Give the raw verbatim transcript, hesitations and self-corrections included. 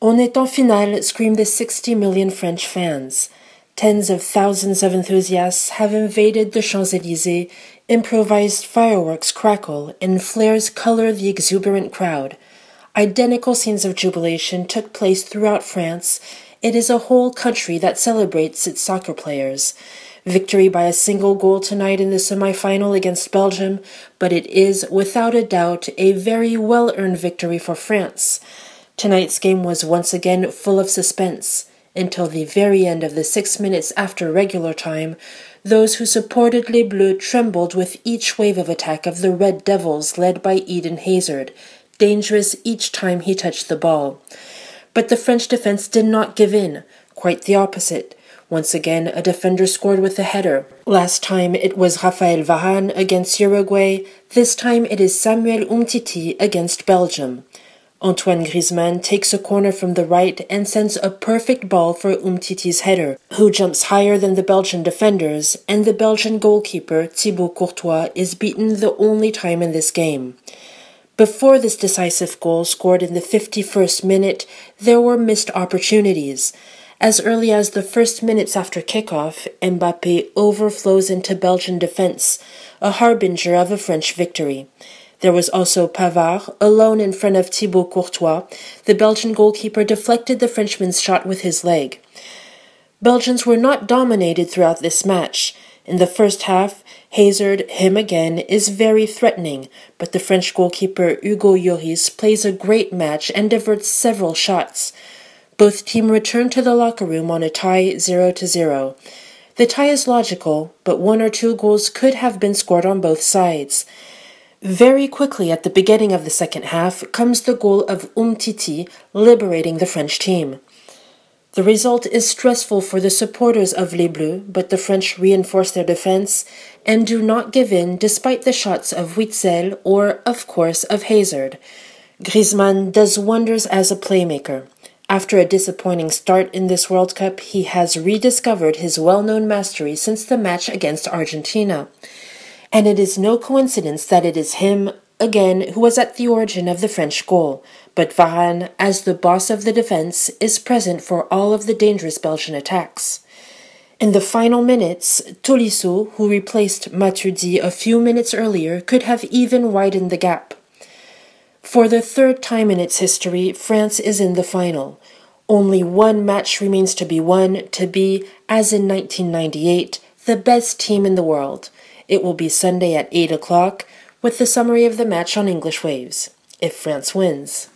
On est en finale, scream the sixty million French fans. Tens of thousands of enthusiasts have invaded the Champs-Élysées, improvised fireworks crackle, and flares color the exuberant crowd. Identical scenes of jubilation took place throughout France. It is a whole country that celebrates its soccer players. Victory by a single goal tonight in the semi-final against Belgium, but it is, without a doubt, a very well-earned victory for France. Tonight's game was once again full of suspense. Until the very end of the six minutes after regular time, those who supported Les Bleus trembled with each wave of attack of the Red Devils led by Eden Hazard, dangerous each time he touched the ball. But the French defense did not give in, quite the opposite. Once again, a defender scored with a header. Last time it was Raphael Varane against Uruguay, this time it is Samuel Umtiti against Belgium. Antoine Griezmann takes a corner from the right and sends a perfect ball for Umtiti's header, who jumps higher than the Belgian defenders, and the Belgian goalkeeper Thibaut Courtois is beaten the only time in this game. Before this decisive goal scored in the fifty-first minute, there were missed opportunities. As early as the first minutes after kickoff, Mbappé overflows into Belgian defense, a harbinger of a French victory. There was also Pavard, alone in front of Thibaut Courtois. The Belgian goalkeeper deflected the Frenchman's shot with his leg. Belgians were not dominated throughout this match. In the first half, Hazard, him again, is very threatening, but the French goalkeeper Hugo Lloris plays a great match and diverts several shots. Both teams return to the locker room on a tie zero to zero. The tie is logical, but one or two goals could have been scored on both sides. Very quickly at the beginning of the second half comes the goal of Umtiti, liberating the French team. The result is stressful for the supporters of Les Bleus, but the French reinforce their defense and do not give in despite the shots of Witsel or, of course, of Hazard. Griezmann does wonders as a playmaker. After a disappointing start in this World Cup, he has rediscovered his well-known mastery since the match against Argentina. And it is no coincidence that it is him, again, who was at the origin of the French goal. But Varane, as the boss of the defense, is present for all of the dangerous Belgian attacks. In the final minutes, Tolisso, who replaced Matuidi a few minutes earlier, could have even widened the gap. For the third time in its history, France is in the final. Only one match remains to be won to be, as in nineteen ninety-eight, the best team in the world. It will be Sunday at eight o'clock, with the summary of the match on English Waves, if France wins.